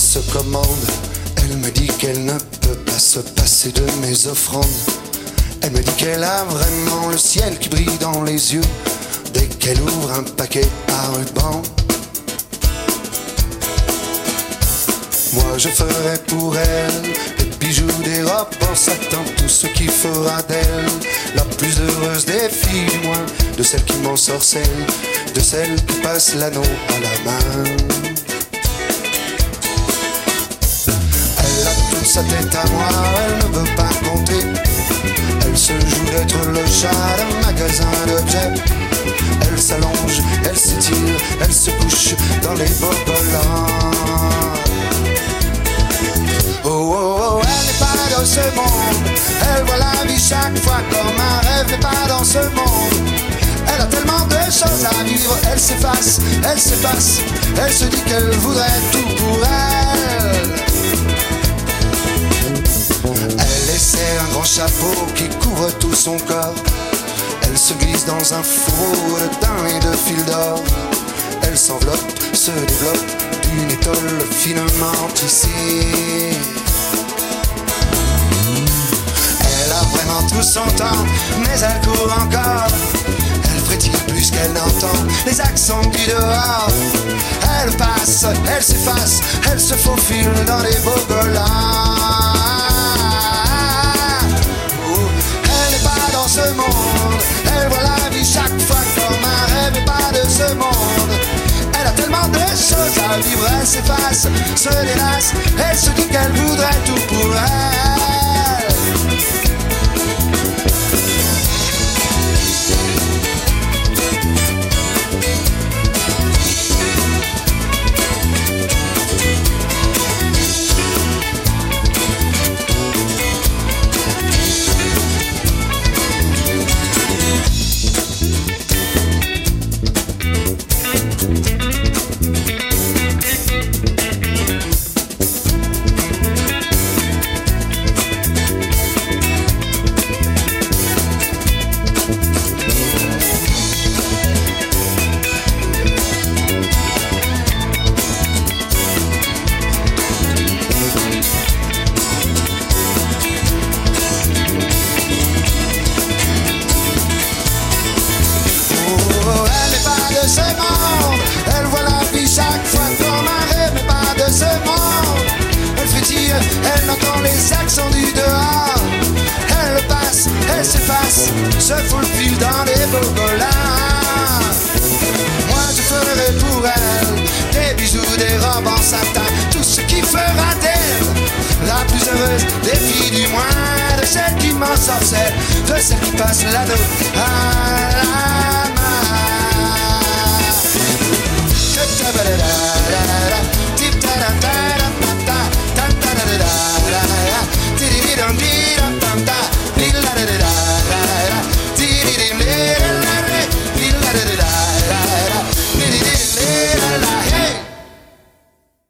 se commande. Elle me dit qu'elle ne peut pas se passer de mes offrandes. Elle me dit qu'elle a vraiment le ciel qui brille dans les yeux dès qu'elle ouvre un paquet à ruban. Moi je ferai pour elle des bijoux, des robes en satin, tout ce qui fera d'elle la plus heureuse des filles, du moins de celle qui m'ensorcelle, de celle qui passe l'anneau à la main. Elle a toute sa tête à moi, elle ne veut pas compter. Elle se joue d'être le chat d'un magasin d'objets. Elle s'allonge, elle s'étire, elle se couche dans les bobolins. Oh oh oh, elle n'est pas dans ce monde. Elle voit la vie chaque fois comme un rêve, mais pas dans ce monde. Elle a tellement de choses à vivre, elle s'efface, elle s'efface. Elle se dit qu'elle voudrait tout pour elle. Elle essaie un grand chapeau qui couvre tout son corps. Elle se glisse dans un fourreau de daim et de fil d'or. Elle s'enveloppe, se développe d'une étole finement tissée. Elle a vraiment tout son temps, mais elle court encore. Elle frétille plus qu'elle n'entend les accents du dehors. Elle passe, elle s'efface, elle se faufile dans les bogolins. Elle n'est pas dans ce monde, elle voit la vie chaque fois comme un rêve et pas de ce monde. Elle a tellement de choses à vivre, elle s'efface, se délasse. Elle se dit qu'elle voudrait tout pour elle. Elle entend les accents du dehors. Elle passe, elle s'efface, se faufile dans les bogolins. Moi je ferai pour elle des bijoux, des robes en satin, tout ce qui fera d'elle la plus heureuse des filles, du moins de celle qui m'ensorcelle, de celle qui passe l'anneau à